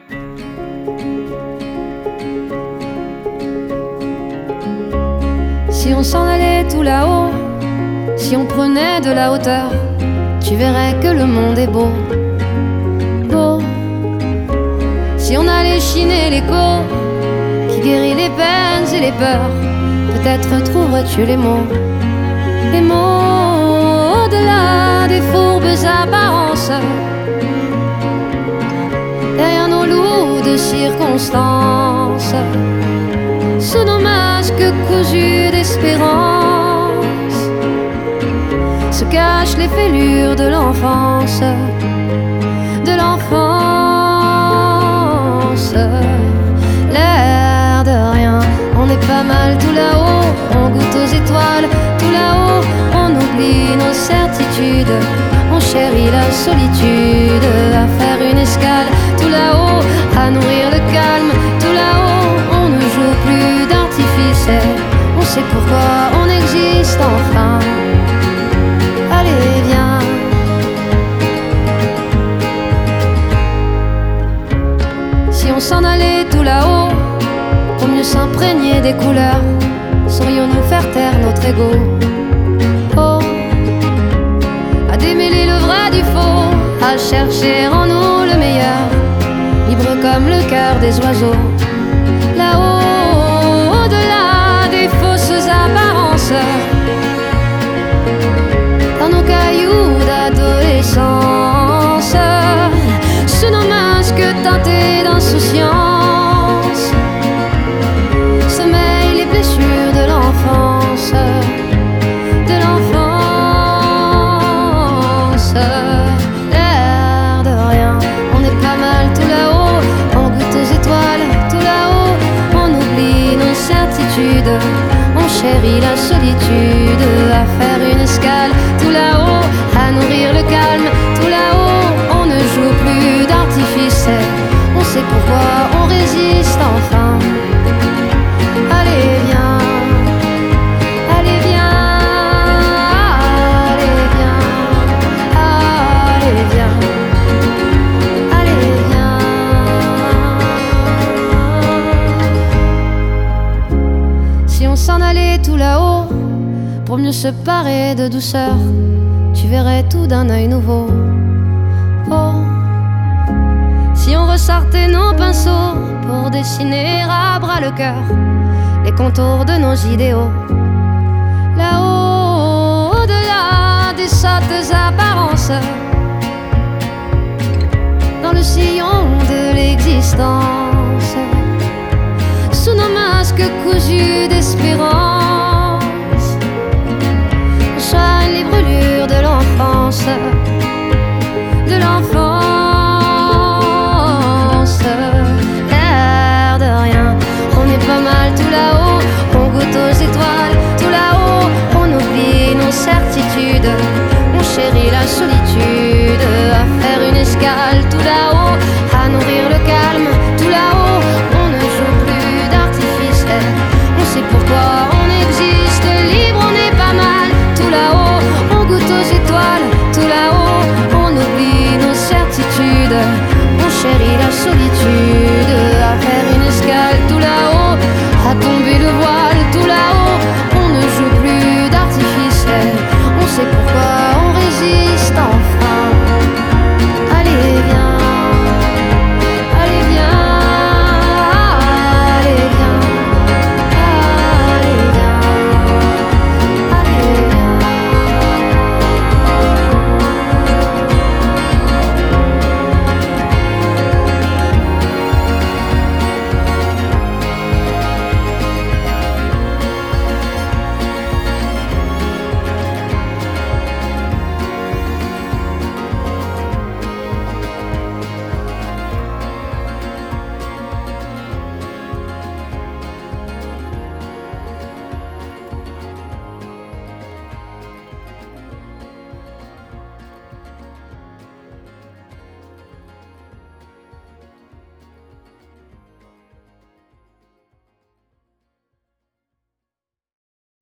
Si on s'en allait tout là-haut, si on prenait de la hauteur, tu verrais que le monde est beau, beau. Si on allait chiner l'écho qui guérit les peines et les peurs, peut-être trouverais-tu les mots au-delà des fourbes apparences, derrière nos lourdes circonstances, sous nos masques cousus d'espérance, se cachent les fêlures de l'enfance, de l'enfance. L'air de rien, on est pas mal tout là-haut, on goûte aux étoiles tout là-haut, on oublie nos certitudes, on chérit la solitude, à faire une escale tout là-haut, à nourrir le calme tout là-haut, on ne joue plus d'artifice, on sait pourquoi on existe enfin. Allez viens, si on s'en allait tout là-haut, pour mieux s'imprégner des couleurs, saurions-nous faire taire notre ego? Oh, à démêler le vrai du faux, à chercher en nous le meilleur, libre comme le cœur des oiseaux, là-haut, au-delà des fausses apparences, dans nos cailloux d'adolescence, sous nos masques teintés d'insouciance, sommeillent les blessures de l'enfance, de l'enfance. L'air de rien, on est pas mal tout là-haut, on goûte aux étoiles tout là-haut, on oublie nos certitudes, on chérit la solitude, à faire une escale tout là-haut, à nourrir le calme tout là-haut, on ne joue plus d'artifice, on sait pourquoi on résiste enfin. Allez viens, allez viens, allez viens, allez viens, allez viens. Si on s'en allait tout là-haut, pour mieux se parer de douceur, tu verrais tout d'un œil nouveau. Oh, si on ressortait nos pinceaux pour dessiner à bras le cœur les contours de nos idéaux, là-haut, au-delà des sottes apparences, dans le sillon de l'existence, sous nos masques cousus d'espérance,